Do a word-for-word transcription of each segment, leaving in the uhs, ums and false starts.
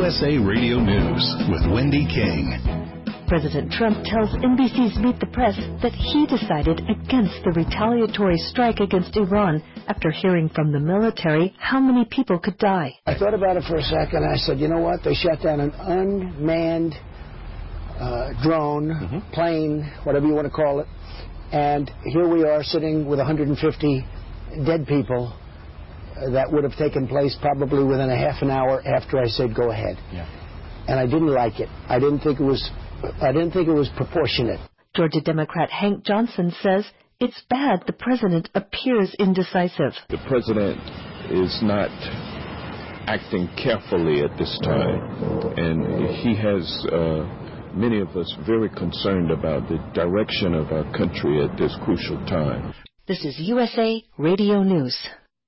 S A Radio News with Wendy King. President Trump tells N B C's Meet the Press that he decided against the retaliatory strike against Iran after hearing from the military how many people could die. I thought about it for a second. I said, you know what? They shot down an unmanned uh, drone, mm-hmm. plane, whatever you want to call it. And here we are sitting with one hundred fifty dead people. Uh, that would have taken place probably within a half an hour after I said go ahead. Yeah. And I didn't like it. I didn't think it was I didn't think it was proportionate. Georgia Democrat Hank Johnson says it's bad the president appears indecisive. The president is not acting carefully at this time, and he has uh, many of us very concerned about the direction of our country at this crucial time. This is U S A Radio News.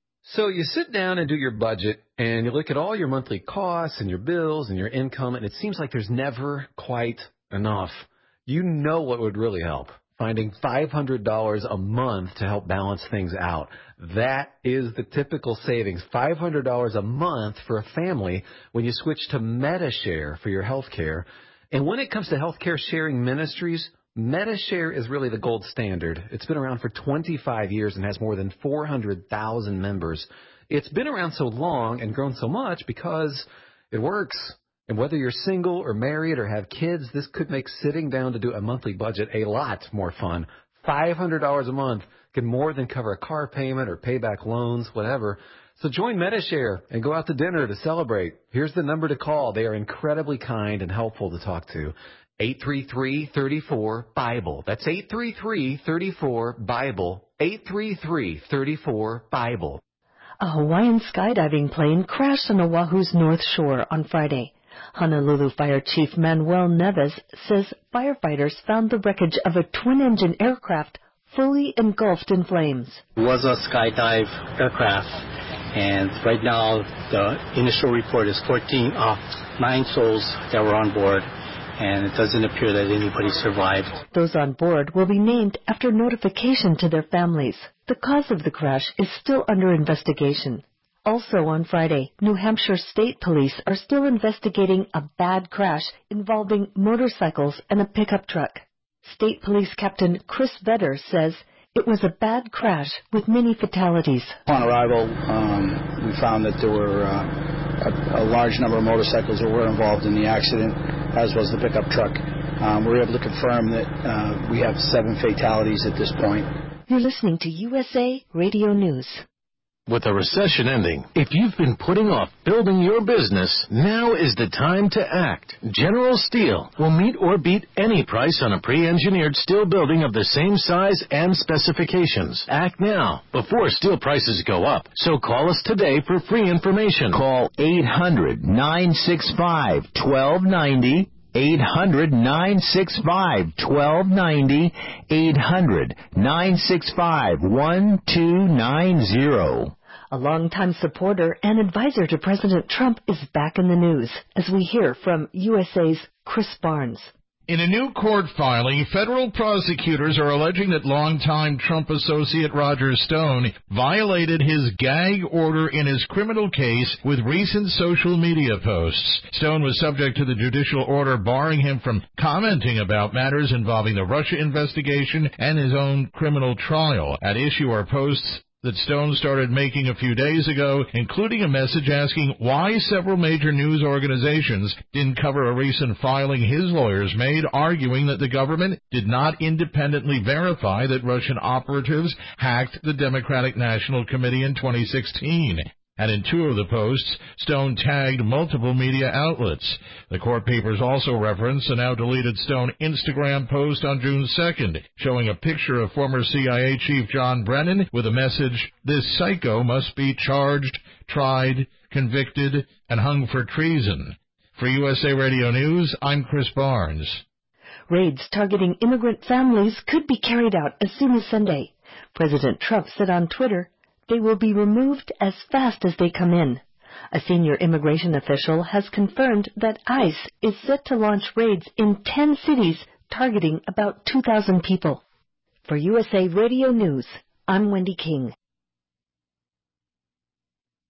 So you sit down and do your budget, and you look at all your monthly costs and your bills and your income, and it seems like there's never quite enough. You know what would really help? Finding five hundred dollars a month to help balance things out. That is the typical savings, five hundred dollars a month for a family when you switch to Medi-Share for your health care. And when it comes to healthcare sharing ministries, Medi-Share is really the gold standard. It's been around for twenty-five years and has more than four hundred thousand members. It's been around so long and grown so much because it works. And whether you're single or married or have kids, this could make sitting down to do a monthly budget a lot more fun. five hundred dollars a month can more than cover a car payment or pay back loans, whatever. So join Medi-Share and go out to dinner to celebrate. Here's the number to call. They are incredibly kind and helpful to talk to. eight three three, three four, BIBLE. That's eight three three, three four, BIBLE. eight three three, three four, BIBLE. A Hawaiian skydiving plane crashed on Oahu's North Shore on Friday. Honolulu Fire Chief Manuel Neves says firefighters found the wreckage of a twin-engine aircraft fully engulfed in flames. It was a skydive aircraft, and right now the initial report is fourteen, uh, nine souls that were on board, and it doesn't appear that anybody survived. Those on board will be named after notification to their families. The cause of the crash is still under investigation. Also on Friday, New Hampshire State Police are still investigating a bad crash involving motorcycles and a pickup truck. State Police Captain Chris Vedder says it was a bad crash with many fatalities. Upon arrival, um, we found that there were uh, a, a large number of motorcycles that were involved in the accident, as was the pickup truck. Um, we were able to confirm that uh, we have seven fatalities at this point. You're listening to U S A Radio News. With the recession ending, if you've been putting off building your business, now is the time to act. General Steel will meet or beat any price on a pre-engineered steel building of the same size and specifications. Act now, before steel prices go up. So call us today for free information. Call eight hundred, nine six five, one two nine zero. eight hundred, nine six five, one two nine zero. eight hundred, nine six five, one two nine zero. A longtime supporter and advisor to President Trump is back in the news, as we hear from U S A's Chris Barnes. In a new court filing, federal prosecutors are alleging that longtime Trump associate Roger Stone violated his gag order in his criminal case with recent social media posts. Stone was subject to the judicial order barring him from commenting about matters involving the Russia investigation and his own criminal trial. At issue are posts that Stone started making a few days ago, including a message asking why several major news organizations didn't cover a recent filing his lawyers made, arguing that the government did not independently verify that Russian operatives hacked the Democratic National Committee in twenty sixteen. And in two of the posts, Stone tagged multiple media outlets. The court papers also reference a now-deleted Stone Instagram post on June second, showing a picture of former C I A Chief John Brennan with a message, "This psycho must be charged, tried, convicted, and hung for treason." For U S A Radio News, I'm Chris Barnes. Raids targeting immigrant families could be carried out as soon as Sunday. President Trump said on Twitter, they will be removed as fast as they come in. A senior immigration official has confirmed that ICE is set to launch raids in ten cities targeting about two thousand people. For U S A Radio News, I'm Wendy King.